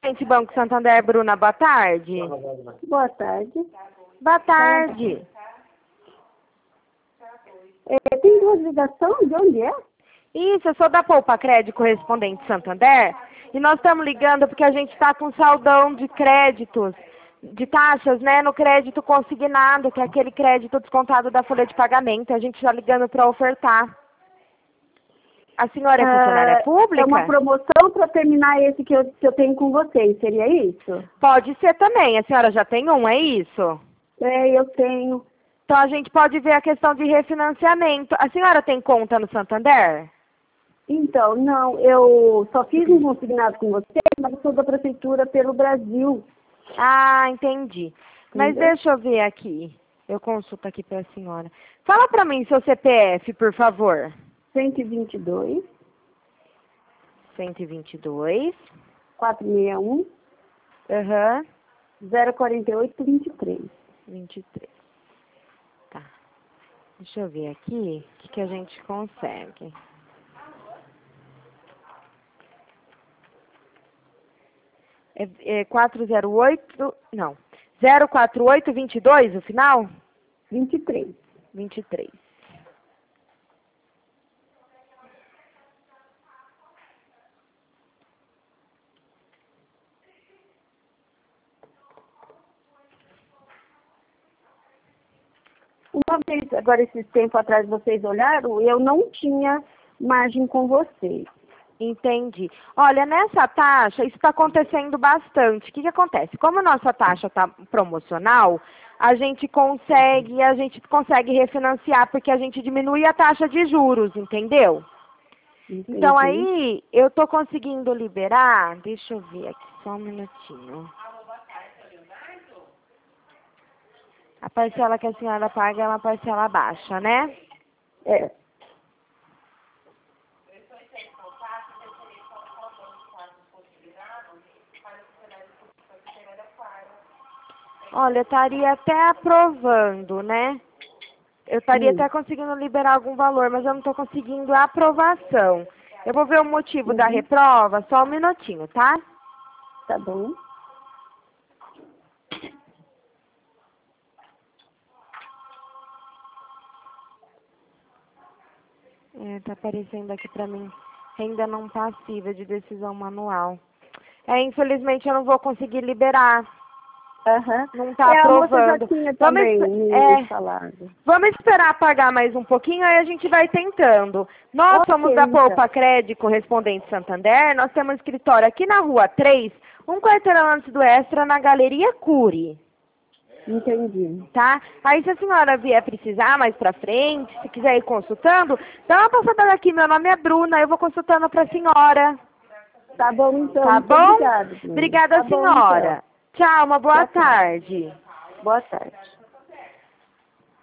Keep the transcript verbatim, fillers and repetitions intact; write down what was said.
Gente, Banco Santander, Bruna, boa tarde. Boa tarde. Boa tarde. É, tem duas ligações? De onde é? Isso, eu sou da Poupa Crédito Correspondente Santander e nós estamos ligando porque a gente está com saldão de créditos, de taxas, né, no crédito consignado, que é aquele crédito descontado da folha de pagamento. A gente está ligando para ofertar. A senhora é funcionária Ah, pública? É uma promoção para terminar esse que eu, que eu tenho com vocês, seria isso? Pode ser também. A senhora já tem um, é isso? É, eu tenho. Então a gente pode ver a questão de refinanciamento. A senhora tem conta no Santander? Então, não, eu só fiz um consignado com vocês, mas eu sou da Prefeitura pelo Brasil. Ah, entendi. Mas Entendeu? deixa eu ver aqui. Eu consulto aqui para a senhora. Fala para mim seu C P F, por favor. cento e vinte e dois, cento e vinte e dois. quatrocentos e sessenta e um, Aham. zero quarenta e oito, vinte e três. vinte e três. Tá. Deixa eu ver aqui o que, que a gente consegue. É, é quatrocentos e oito, não, zero quatro oito vinte e dois o final? vinte e três. vinte e três. Uma vez, agora esses tempos atrás vocês olharam, eu não tinha margem com vocês. Entendi. Olha, nessa taxa, isso está acontecendo bastante. O que, que acontece? Como a nossa taxa está promocional, a gente consegue, a gente consegue refinanciar, porque a gente diminui a taxa de juros, entendeu? Entendi. Então aí, eu estou conseguindo liberar, deixa eu ver aqui, só um minutinho. A parcela que a senhora paga é uma parcela baixa, né? É. Olha, eu estaria até aprovando, né? Eu estaria Sim. até conseguindo liberar algum valor, mas eu não estou conseguindo a aprovação. Eu vou ver o motivo da Uhum. reprova, só um minutinho, tá? Tá bom. É, tá aparecendo aqui pra mim, renda não passiva de decisão manual. É, infelizmente eu não vou conseguir liberar. Aham. Não tá É, a moça já aprovando. tinha Vamos, também esp- me é, falado. vamos esperar pagar mais um pouquinho, aí a gente vai tentando. Nós somos Ok, da então. Poupa Crédito Correspondente Santander, nós temos escritório aqui na Rua três, um quarteirão antes do Extra, na Galeria Cury, Entendi. tá? Aí se a senhora vier precisar mais pra frente, se quiser ir consultando, dá uma passada aqui, meu nome é Bruna, eu vou consultando pra senhora. Tá bom, então. Tá Muito bom? obrigada, Bruna. Obrigada, Tá bom, senhora. então. Tchau, uma boa Tchau, tchau. tarde. Boa tarde.